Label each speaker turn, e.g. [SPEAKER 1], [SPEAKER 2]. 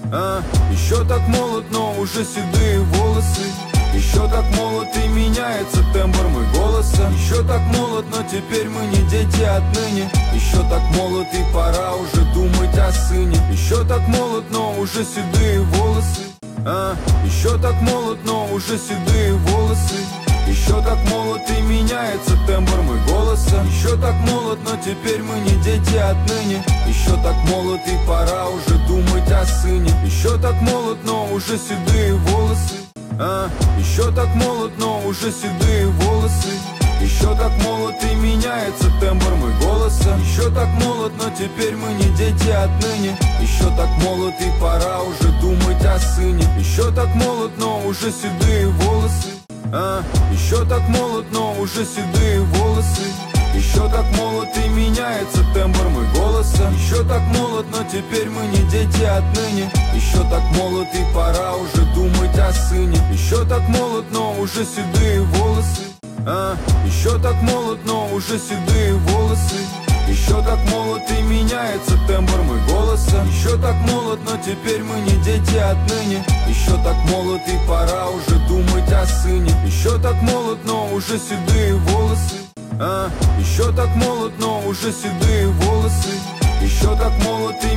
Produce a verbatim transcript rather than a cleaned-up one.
[SPEAKER 1] а, еще так молод, но уже седые волосы. Еще так молод и меняется тембр мой голоса. Еще так молод, но теперь мы не дети отныне. Еще так молод и пора уже думать о сыне. Еще так молод, но уже седые волосы, а, еще так молод, но уже седые волосы. Еще так молод и меняется тембр мой голоса. Еще так молод, но теперь мы не дети отныне. Еще так молод и пора уже думать о сыне. Еще так молод, но уже седые волосы, а, еще так молод, но уже седые волосы. Еще так молод и меняется тембр мой голоса. Еще так молод, но теперь мы не дети отныне. Еще так молод и пора уже думать о сыне. Еще так молод, но уже седые волосы, а, еще так молод, но уже седые волосы. Еще так молод и меняется тембр мой голоса. Еще так молод, но теперь мы не дети отныне. Еще так молод и пора уже думать о сыне. Еще так молод, но уже седые волосы, а, еще так молод, но уже седые волосы. Еще так молод и меняется тембр мой голоса. Еще так молод, но теперь мы не дети отныне. Еще так молод и пора уже думать о сыне. Еще так молод, но уже седые волосы, а, еще так молод, но уже седые волосы. Еще так молод и